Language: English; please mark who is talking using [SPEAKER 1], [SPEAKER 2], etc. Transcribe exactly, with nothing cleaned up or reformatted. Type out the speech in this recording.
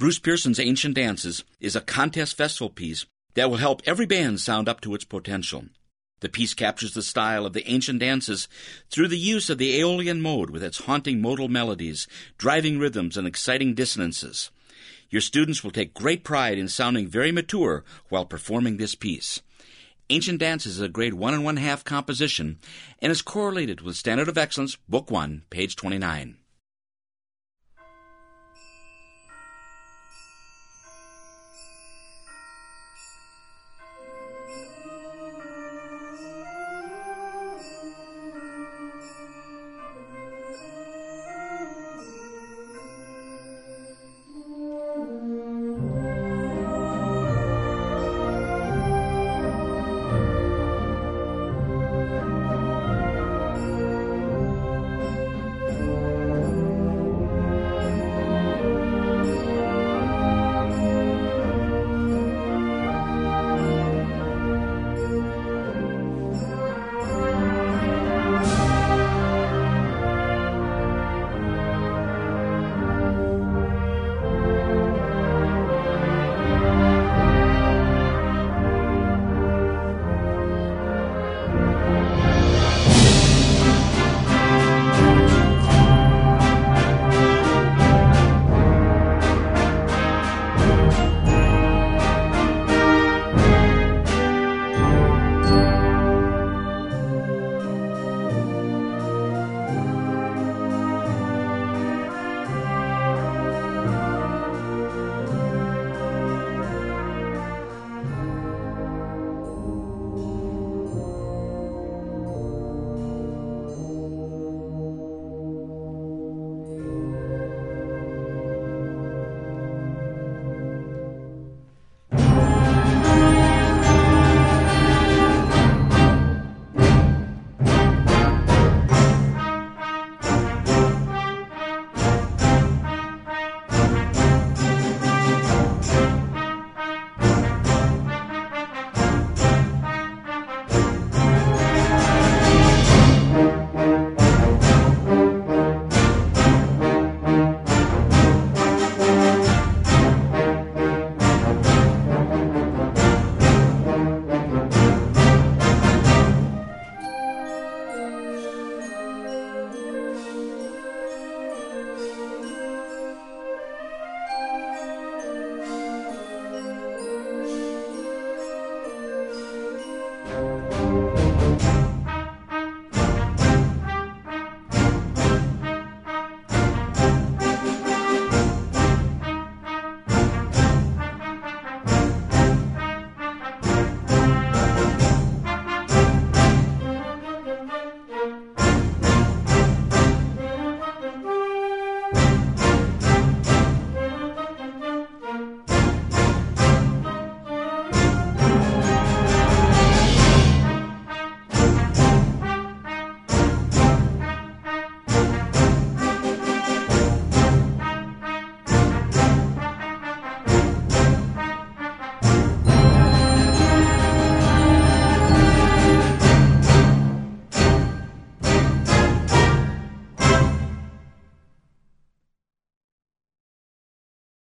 [SPEAKER 1] Bruce Pearson's Ancient Dances is a contest festival piece that will help every band sound up to its potential. The piece captures the style of the ancient dances through the use of the Aeolian mode with its haunting modal melodies, driving rhythms, and exciting dissonances. Your students will take great pride in sounding very mature while performing this piece. Ancient Dances is a grade one and one-half composition and is correlated with Standard of Excellence, Book one, page twenty-nine.